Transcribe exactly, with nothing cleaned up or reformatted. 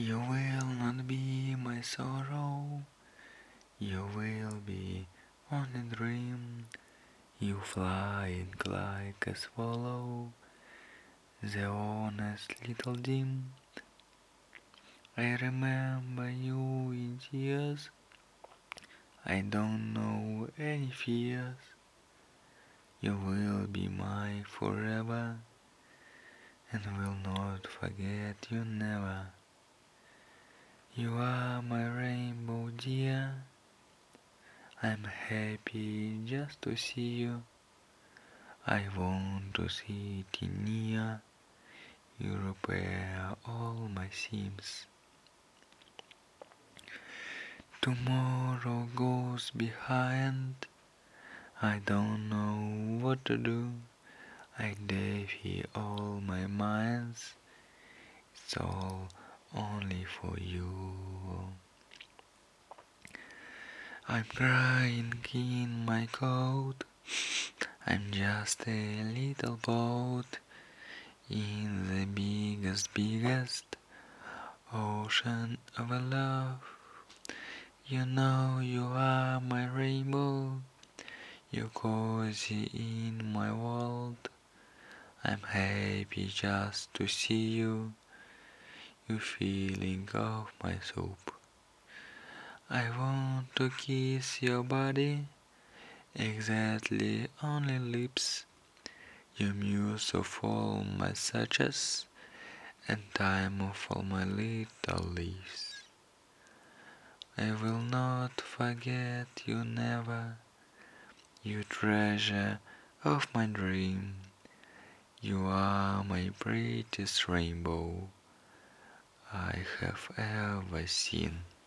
You will not be my sorrow, you will be only a dream. You flying like a swallow, the honest little dim. I remember you in tears, I don't know any fears. You will be mine forever, and will not forget you never. You are my rainbow, dear. I'm happy just to see you. I want to sit near you, repair all my seams. Tomorrow goes behind. I don't know what to do. I defy all my minds. It's all only for you. I'm crying in my coat. I'm just a little boat in the biggest, biggest ocean of love. You know you are my rainbow. You're cozy in my world. I'm happy just to see you. You feeling of my soup. I want to kiss your body, exactly only lips. You muse of all my suches, and time of all my little leaves. I will not forget you never, you treasure of my dream. You are my prettiest rainbow I have ever seen.